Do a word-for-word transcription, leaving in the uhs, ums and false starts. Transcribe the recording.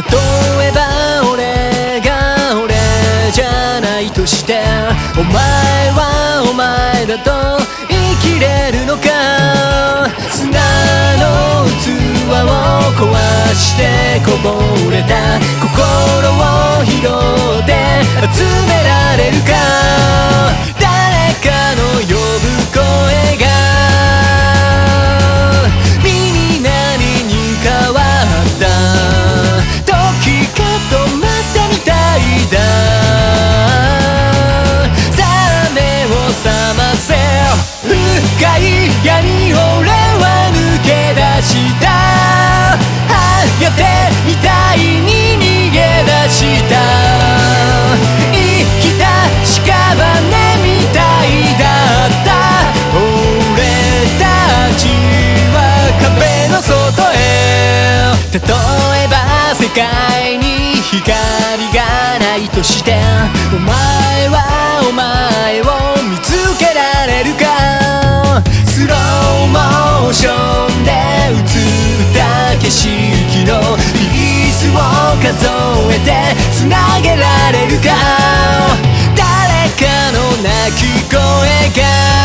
えば俺が俺じゃないとして、お前はお前だと生きれるのか。砂の器を壊してこぼれた心を拾って集められるか。誰かの呼ぶ声が耳鳴りに変わった時かとまったみたいだ。さあ目を覚ませ、深い闇を俺は抜け出した。やってみたいに逃げ出した。生きた屍みたいだった俺たちは壁の外へ。例えば世界に光がないとして、お前はお前を見つけられるか。スローモーションで映った景色のピースを数えてつなげられるか。誰かの泣き声が